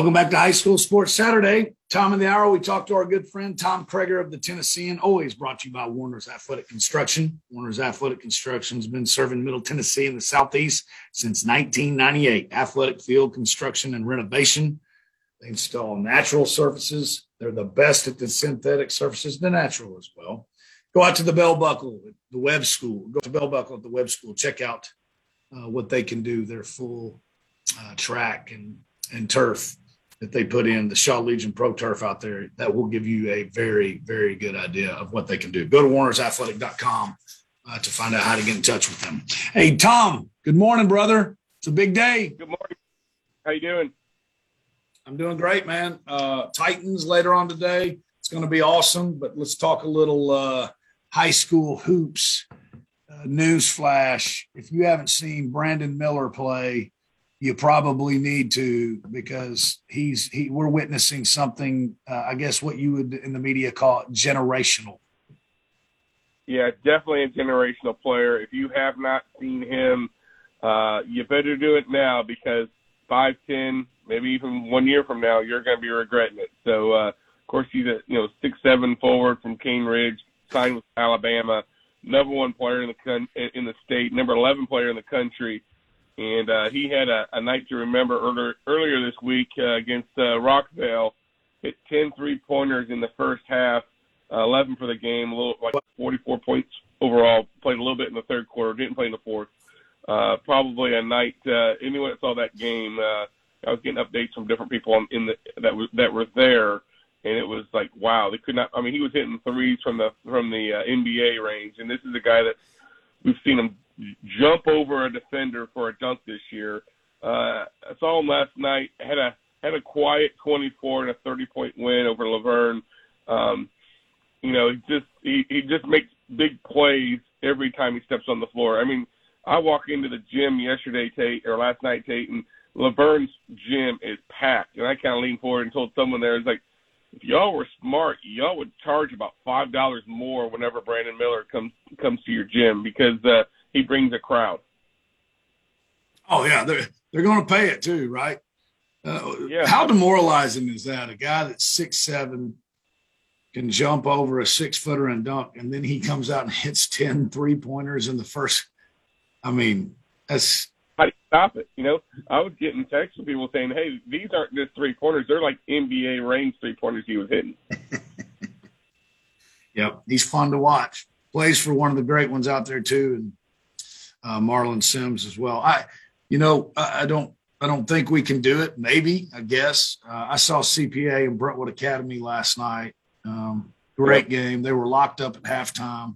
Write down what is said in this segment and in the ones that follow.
Welcome back to High School Sports Saturday. Time of the hour, we talk to our good friend Tom Kreger of the Tennessean, always brought to you by Warner's Athletic Construction. Warner's Athletic Construction has been serving Middle Tennessee and the Southeast since 1998. Athletic field construction and renovation. They install natural surfaces. They're the best at the synthetic surfaces, the natural as well. Go out to the Bell Buckle at the Webb School. Go to Bell Buckle at the Webb School. Check out what they can do. Their full track and turf that they put in, the Shaw Legion Pro Turf out there, that will give you a very, very good idea of what they can do. Go to warnersathletic.com to find out how to get in touch with them. Hey, Tom, good morning, brother. It's a big day. Good morning. How you doing? I'm doing great, man. Titans later on today. It's going to be awesome, but let's talk a little high school hoops. News flash. If you haven't seen Brandon Miller play, you probably need to, because we're witnessing something, I guess what you would in the media call it generational. Yeah, definitely a generational player. If you have not seen him, you better do it now, because 5, 10, maybe even 1 year from now, you're going to be regretting it. So, of course, he's a 6'7" forward from Cane Ridge, signed with Alabama, number 1 player in the state, number 11 player in the country. And he had a night to remember earlier this week against Rockville. Hit 10 3-pointers in the first half, 11 for the game, 44 points overall. Played a little bit in the third quarter, didn't play in the fourth. Probably a night. Anyone that saw that game, I was getting updates from different people that were there, and it was like, wow, they could not. I mean, he was hitting threes from the NBA range, and this is a guy that we've seen him jump over a defender for a dunk this year. I saw him last night. Had a quiet 24 and a 30-point win over Laverne. He just makes big plays every time he steps on the floor. I mean, I walk into the gym last night, Tate, and Laverne's gym is packed. And I kind of leaned forward and told someone there, it's like, if y'all were smart, y'all would charge about $5 more whenever Brandon Miller comes to your gym, because he brings a crowd. Oh, yeah, they're going to pay it too, right? Yeah. How demoralizing is that? A guy that's 6'7" can jump over a 6-footer and dunk, and then he comes out and hits 10 3-pointers in the first. I mean, that's – how do you stop it? I was getting texts from people saying, hey, these aren't just 3-pointers. They're like NBA range 3-pointers he was hitting. Yep, he's fun to watch. Plays for one of the great ones out there too, and Marlon Sims as well. I don't think we can do it. Maybe, I guess. I saw CPA and Brentwood Academy last night. Great game. They were locked up at halftime.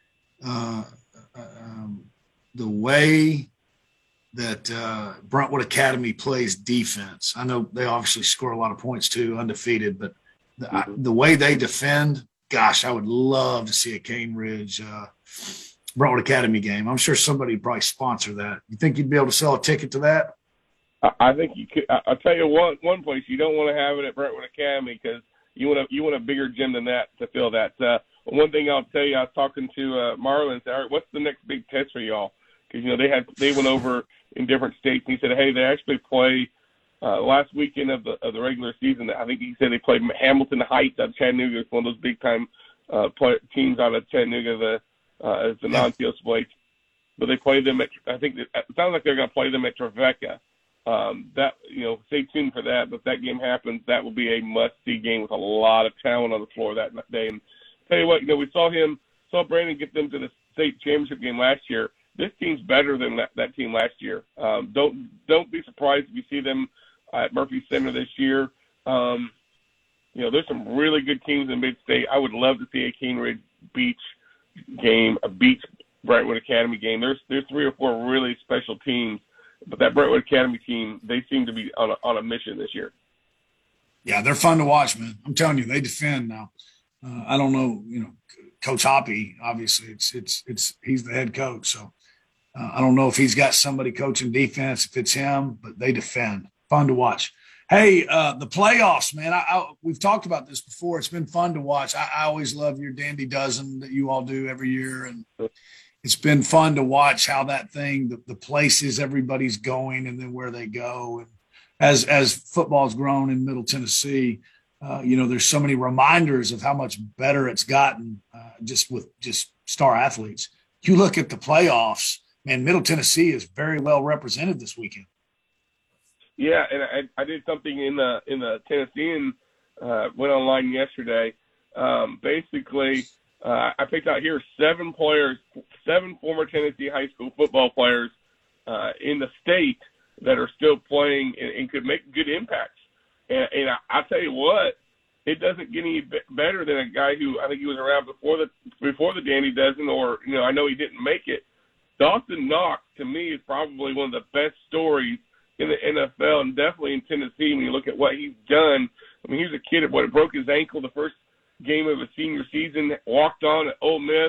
The way that Brentwood Academy plays defense, I know they obviously score a lot of points too, undefeated, but the way they defend, gosh, I would love to see a Cane Ridge Brentwood Academy game. I'm sure somebody would probably sponsor that. You think you'd be able to sell a ticket to that? I think you could. I'll tell you one place you don't want to have it at Brentwood Academy, because you want a bigger gym than that to fill that. One thing I'll tell you, I was talking to Marlon and said, all right, what's the next big test for y'all? Because they went over in different states, and he said, hey, they actually play last weekend of the regular season. I think he said they played Hamilton Heights out of Chattanooga. It's one of those big time teams out of Chattanooga as the non-PO but they play them at. I think it sounds like they're going to play them at Trevecca. Stay tuned for that. But if that game happens, that will be a must-see game with a lot of talent on the floor that day. And tell you what, we saw Brandon get them to the state championship game last year. This team's better than that team last year. Don't be surprised if you see them at Murphy Center this year. There's some really good teams in Mid-State. I would love to see a Cane Ridge Beach game, a Beach Brentwood Academy game. There's 3 or 4 really special teams, but that Brentwood Academy team, they seem to be on a mission this year. Yeah, they're fun to watch, man. I'm telling you, they defend now. I don't know, Coach Hoppy, obviously, he's the head coach, so I don't know if he's got somebody coaching defense, if it's him, but they defend. Fun to watch. Hey, the playoffs, man. We've talked about this before. It's been fun to watch. I always love your Dandy Dozen that you all do every year, and it's been fun to watch how that thing, the places everybody's going, and then where they go. as football's grown in Middle Tennessee, there's so many reminders of how much better it's gotten just with just star athletes. You look at the playoffs, man, Middle Tennessee is very well represented this weekend. Yeah, and I did something in the Tennessean, went online yesterday. Basically, I picked out here 7 former Tennessee high school football players in the state that are still playing and could make good impacts. And I tell you what, it doesn't get any better than a guy who I think he was around before the Danny Dozen, or I know he didn't make it. Dawson Knox, to me, is probably one of the best stories in the NFL, and definitely in Tennessee when you look at what he's done. I mean, he was a kid that broke his ankle the first game of his senior season, walked on at Ole Miss,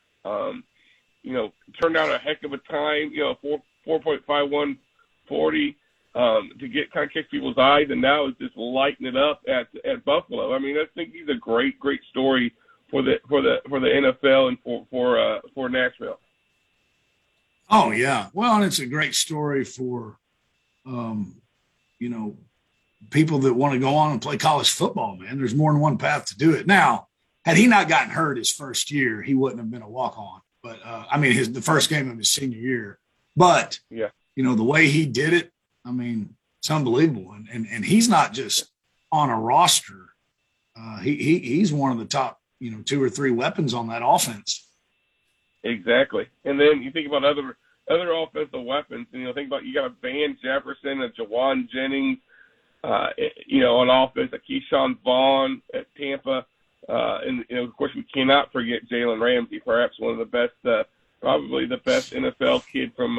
turned out a heck of a time, 4.51 40 to get kind of kick people's eyes, and now is just lighting it up at Buffalo. I mean, I think he's a great story for the NFL and for Nashville. Oh yeah, well, and it's a great story for people that want to go on and play college football. Man, there's more than one path to do it. Now, had he not gotten hurt his first year, he wouldn't have been a walk on. But the first game of his senior year. But yeah. The way he did it, I mean, it's unbelievable. And he's not just on a roster. He's one of the top, 2 or 3 weapons on that offense. Exactly. And then you think about other offensive weapons, and think about, you got a Van Jefferson, a Jawan Jennings, on offense, a Keyshawn Vaughn at Tampa. And of course, we cannot forget Jalen Ramsey, perhaps one of the best, probably the best NFL kid from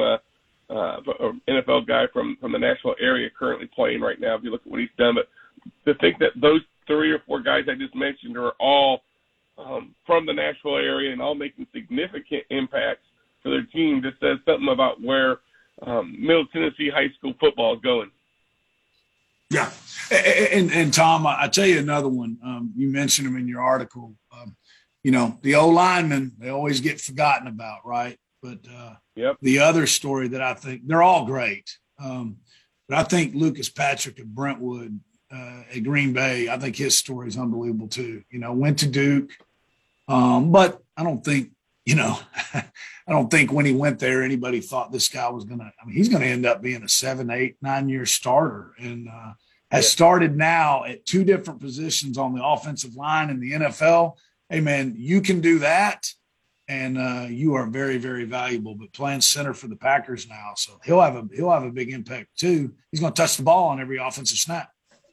NFL guy from the Nashville area currently playing right now, if you look at what he's done. But to think that those 3 or 4 guys I just mentioned are all from the Nashville area and all making significant impacts for their team, just says something about where Middle Tennessee high school football is going. Yeah. And Tom, I tell you another one. You mentioned them in your article. The old linemen, they always get forgotten about, right? But yep. The other story that I think, they're all great. But I think Lucas Patrick at Brentwood at Green Bay, I think his story is unbelievable too. Went to Duke. But I don't think, I don't think when he went there, anybody thought this guy was he's going to end up being a 7, 8, 9 year starter, and has started now at 2 different positions on the offensive line in the NFL. Hey man, you can do that, and you are very, very valuable. But playing center for the Packers now, so he'll have a big impact too. He's going to touch the ball on every offensive snap.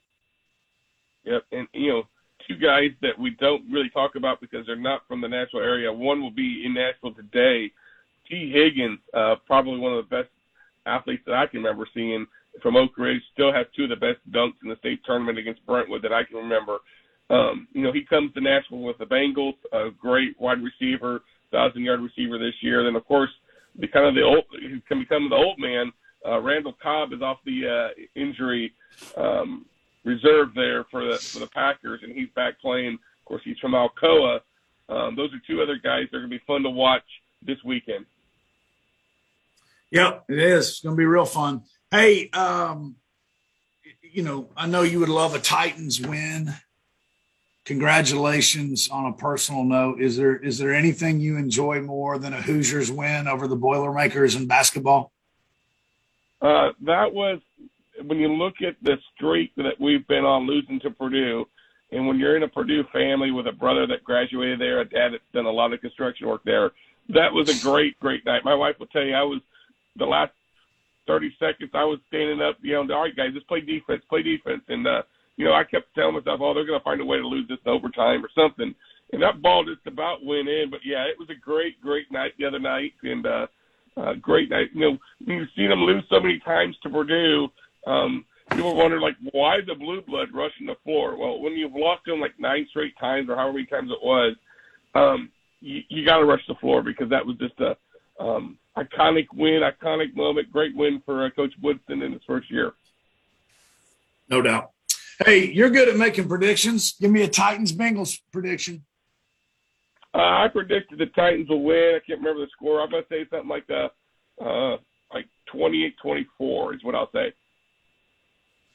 Yep, and 2 guys that we don't really talk about because they're not from the Nashville area. One will be in Nashville today. T. Higgins, probably one of the best athletes that I can remember seeing from Oak Ridge, still has 2 of the best dunks in the state tournament against Brentwood that I can remember. He comes to Nashville with the Bengals, a great wide receiver, 1,000-yard receiver this year. Then, of course, who can become the old man, Randall Cobb is off the injury reserve there for the Packers, and he's back playing. Of course, he's from Alcoa. Those are 2 other guys that are going to be fun to watch this weekend. Yep, it is. It's going to be real fun. Hey, I know you would love a Titans win. Congratulations on a personal note. Is there anything you enjoy more than a Hoosiers win over the Boilermakers in basketball? That was, when you look at the streak that we've been on losing to Purdue, and when you're in a Purdue family with a brother that graduated there, a dad that's done a lot of construction work there, that was a great, great night. My wife will tell you, I was the last 30 seconds, I was standing up, all right, guys, just play defense. And, I kept telling myself, they're going to find a way to lose this in overtime or something. And that ball just about went in. But, yeah, it was a great, great night the other night, and great night. You've seen them lose so many times to Purdue. People wonder, why the blue blood rushing the floor? Well, when you've lost them 9 straight times or however many times it was, you got to rush the floor, because that was just a iconic win, iconic moment, great win for Coach Woodson in his first year. No doubt. Hey, you're good at making predictions. Give me a Titans-Bengals prediction. I predicted the Titans will win. I can't remember the score. I'm going to say something like 28-24 is what I'll say.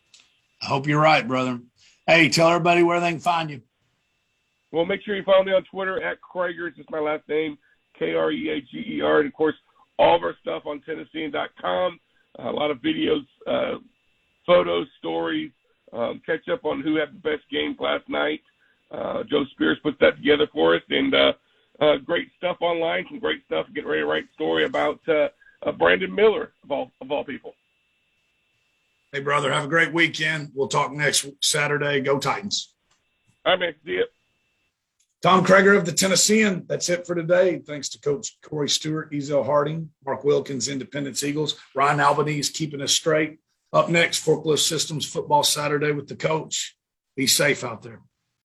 I hope you're right, brother. Hey, tell everybody where they can find you. Well, make sure you follow me on Twitter at Krager. It's just my last name, Kreager. And, of course, all of our stuff on Tennessean.com. A lot of videos, photos, stories. Catch up on who had the best games last night. Joe Spears put that together for us. And great stuff online, some great stuff. Getting ready to write a story about Brandon Miller, of all people. Hey, brother, have a great weekend. We'll talk next Saturday. Go Titans. All right, man. See ya. Tom Krager of the Tennessean. That's it for today. Thanks to Coach Corey Stewart, Ezel Harding, Mark Wilkins, Independence Eagles. Ryan Albanese keeping us straight. Up next, Forklift Systems Football Saturday with the coach. Be safe out there.